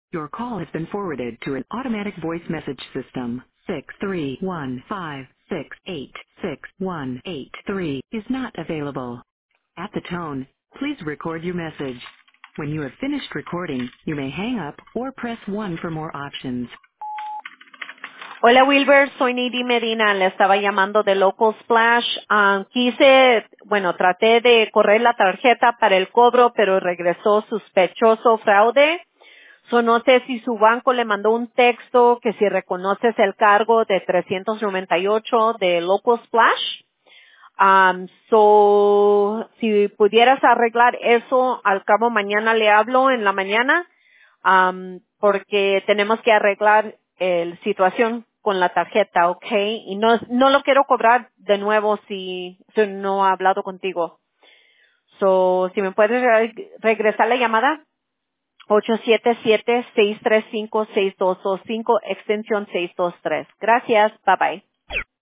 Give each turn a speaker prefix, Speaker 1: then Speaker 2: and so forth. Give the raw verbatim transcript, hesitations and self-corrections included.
Speaker 1: Your call has been forwarded to an automatic voice message system. six three one five six eight six one eight three is not available. At the tone, please record your message. When you have finished recording, you may hang up or press one for more options.
Speaker 2: Hola Wilber, soy Nidy Medina, le estaba llamando de Local Splash. Ah, quise, bueno, traté de correr la tarjeta para el cobro, pero regresó sospechoso fraude. So, no sé si su banco le mandó un texto que si reconoces el cargo de trescientos noventa y ocho de Local Splash. Um, so, si pudieras arreglar eso, al cabo mañana le hablo en la mañana, um, porque tenemos que arreglar la situación con la tarjeta, ¿ok? Y no, no lo quiero cobrar de nuevo si, si no ha hablado contigo. So, si me puedes re- regresar la llamada, ocho siete siete, seis tres cinco, seis dos dos cinco, extensión seiscientos veintitrés. Gracias, bye bye.